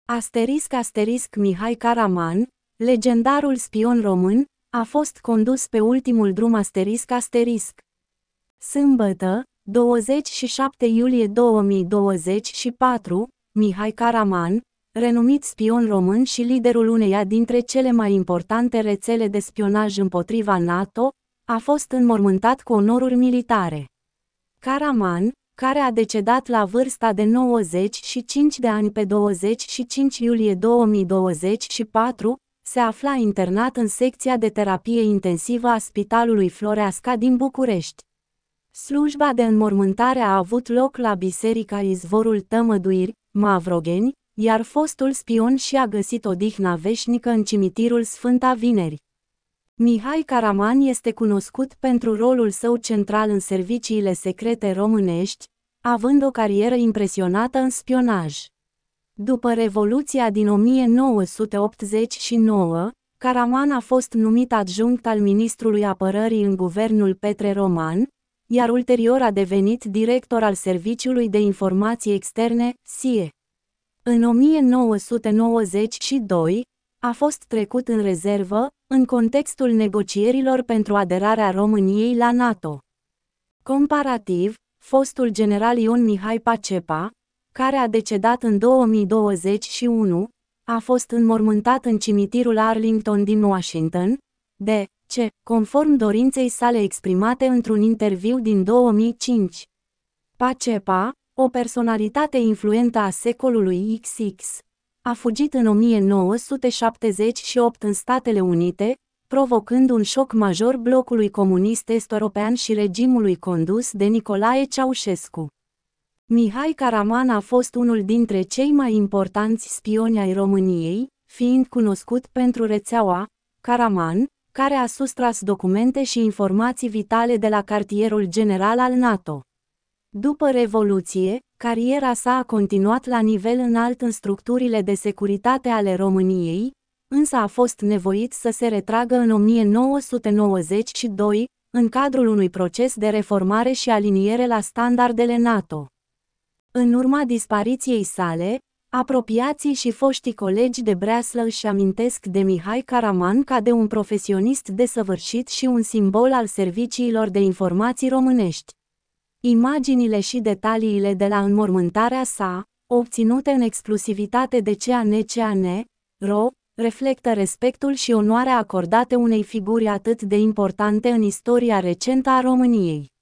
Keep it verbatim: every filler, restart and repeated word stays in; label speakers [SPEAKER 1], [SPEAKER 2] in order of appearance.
[SPEAKER 1] Asterisc asterisc Mihai Karaman, legendarul spion român, a fost condus pe ultimul drum asterisc asterisc. Sâmbătă, douăzeci și șapte iulie două mii douăzeci și patru, Mihai Karaman, renumit spion român și liderul uneia dintre cele mai importante rețele de spionaj împotriva NATO, a fost înmormântat cu onoruri militare. Karaman, care a decedat la vârsta de nouăzeci și cinci de ani pe douăzeci și cinci iulie două mii douăzeci și patru, se afla internat în secția de terapie intensivă a Spitalului Floreasca din București. Slujba de înmormântare a avut loc la Biserica Izvorul Tămăduiri, Mavrogeni, iar fostul spion și-a găsit odihna veșnică în cimitirul Sfânta Vineri. Mihai Karaman este cunoscut pentru rolul său central în serviciile secrete românești, având o carieră impresionată în spionaj. După Revoluția din o mie nouă sute optzeci și nouă, Karaman a fost numit adjunct al ministrului apărării în guvernul Petre Roman, iar ulterior a devenit director al Serviciului de Informații Externe, S I E. În o mie nouă sute nouăzeci și doi, a fost trecut în rezervă, în contextul negocierilor pentru aderarea României la NATO. Comparativ, fostul general Ion Mihai Pacepa, care a decedat în două mii douăzeci și unu, a fost înmormântat în cimitirul Arlington din Washington, D C, conform dorinței sale exprimate într-un interviu din două mii cinci. Pacepa, o personalitate influentă a secolului X X, a fugit în o mie nouă sute șaptezeci și opt în Statele Unite, provocând un șoc major blocului comunist est-european și regimului condus de Nicolae Ceaușescu. Mihai Karaman a fost unul dintre cei mai importanți spioni ai României, fiind cunoscut pentru rețeaua Karaman, care a sustras documente și informații vitale de la cartierul general al NATO. După Revoluție, cariera sa a continuat la nivel înalt în structurile de securitate ale României, însă a fost nevoit să se retragă în o mie nouă sute nouăzeci și doi, în cadrul unui proces de reformare și aliniere la standardele NATO. În urma dispariției sale, apropiații și foștii colegi de breaslă își amintesc de Mihai Karaman ca de un profesionist desăvârșit și un simbol al serviciilor de informații românești. Imaginile și detaliile de la înmormântarea sa, obținute în exclusivitate de C A N C A N R O, reflectă respectul și onoarea acordate unei figuri atât de importante în istoria recentă a României.